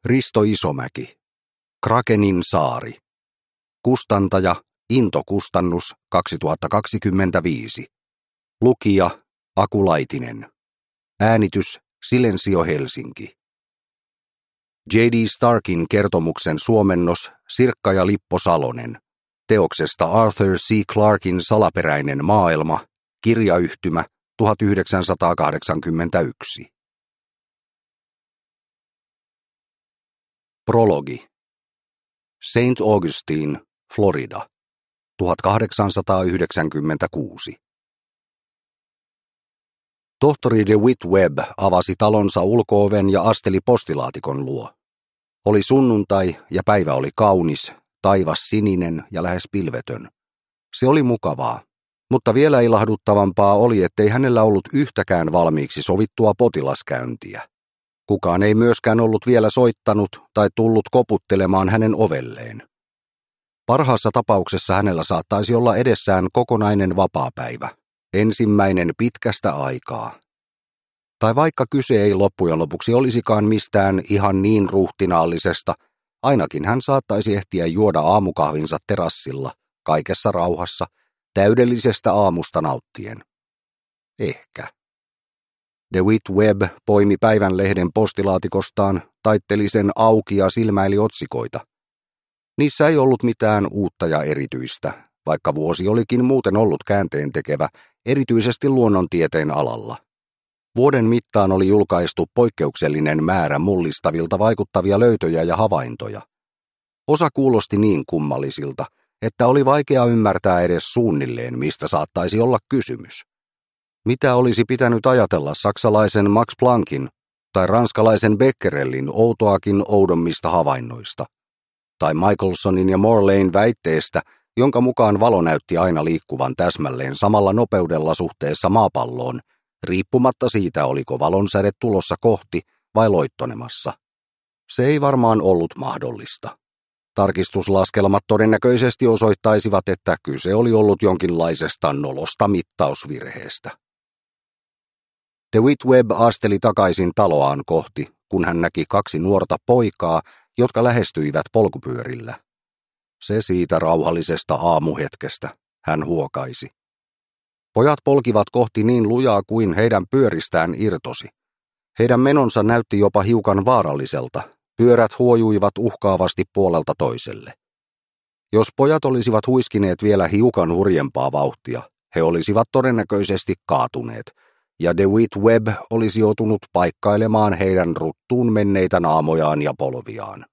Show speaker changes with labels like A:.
A: Risto Isomäki. Krakenin saari. Kustantaja Into Kustannus 2025. Lukija Aku Laitinen. Äänitys Silensio Helsinki. J.D. Starkin kertomuksen suomennos Sirkka ja Lippo Salonen. Teoksesta Arthur C. Clarken Salaperäinen maailma, kirjayhtymä 1981. Prologi. St. Augustine, Florida, 1896. Tohtori DeWitt Webb avasi talonsa ulko-oven ja asteli postilaatikon luo. Oli sunnuntai ja päivä oli kaunis, taivas sininen ja lähes pilvetön. Se oli mukavaa, mutta vielä ilahduttavampaa oli, ettei hänellä ollut yhtäkään valmiiksi sovittua potilaskäyntiä. Kukaan ei myöskään ollut vielä soittanut tai tullut koputtelemaan hänen ovelleen. Parhaassa tapauksessa hänellä saattaisi olla edessään kokonainen vapaapäivä, ensimmäinen pitkästä aikaa. Tai vaikka kyse ei loppujen lopuksi olisikaan mistään ihan niin ruhtinaallisesta, ainakin hän saattaisi ehtiä juoda aamukahvinsa terassilla, kaikessa rauhassa, täydellisestä aamusta nauttien. Ehkä. DeWitt Webb poimi päivän lehden postilaatikostaan, taitteli sen auki ja silmäili otsikoita. Niissä ei ollut mitään uutta ja erityistä, vaikka vuosi olikin muuten ollut käänteentekevä, erityisesti luonnontieteen alalla. Vuoden mittaan oli julkaistu poikkeuksellinen määrä mullistavilta vaikuttavia löytöjä ja havaintoja. Osa kuulosti niin kummallisilta, että oli vaikea ymmärtää edes suunnilleen, mistä saattaisi olla kysymys. Mitä olisi pitänyt ajatella saksalaisen Max Planckin tai ranskalaisen Becquerelin outoakin oudommista havainnoista? Tai Michelsonin ja Morleyn väitteestä, jonka mukaan valo näytti aina liikkuvan täsmälleen samalla nopeudella suhteessa maapalloon, riippumatta siitä, oliko valonsäde tulossa kohti vai loittonemassa. Se ei varmaan ollut mahdollista. Tarkistuslaskelmat todennäköisesti osoittaisivat, että kyse oli ollut jonkinlaisesta nolosta mittausvirheestä. DeWitt Webb asteli takaisin taloaan kohti, kun hän näki kaksi nuorta poikaa, jotka lähestyivät polkupyörillä. Se siitä rauhallisesta aamuhetkestä, hän huokaisi. Pojat polkivat kohti niin lujaa kuin heidän pyöristään irtosi. Heidän menonsa näytti jopa hiukan vaaralliselta. Pyörät huojuivat uhkaavasti puolelta toiselle. Jos pojat olisivat huiskineet vielä hiukan hurjempaa vauhtia, he olisivat todennäköisesti kaatuneet, ja DeWitt Webb olisi joutunut paikkailemaan heidän ruttuun menneitä naamojaan ja polviaan.